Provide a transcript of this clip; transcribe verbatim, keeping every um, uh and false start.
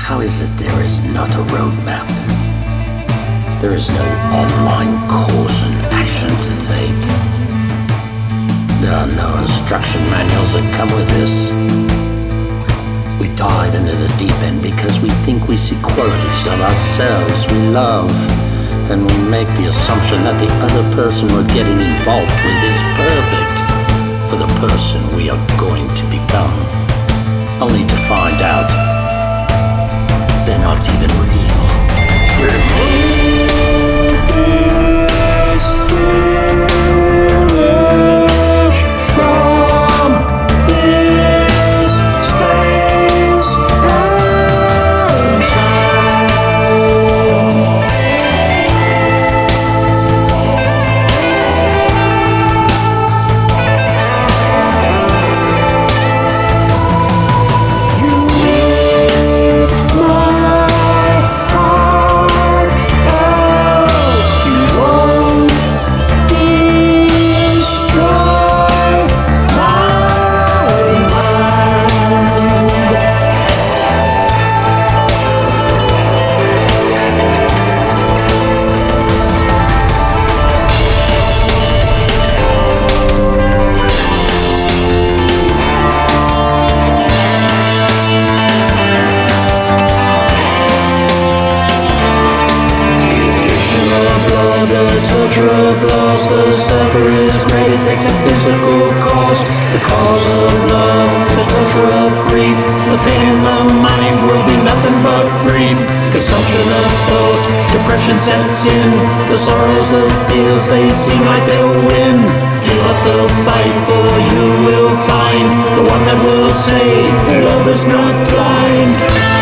How is it there is not a roadmap? There is no online course and action to take. There are no instruction manuals that come with this. We dive into the deep end because we think we see qualities of ourselves we love, and we make the assumption that the other person we're getting involved with is perfect for the person we are going to become, only to find out they're not even real. Remove this image from this space and time. You ripped my heart out. You won't destroy my mind. The addiction of love, the torture of loss, the suffer is great, it takes a physical cost. The cause of love, the torture of grief, the pain in the mind will be nothing but brief. Consumption of thought, depression sets in, the sorrows of feels, they seem like they'll win. Give up the fight, for you will find the one that will say love is not blind.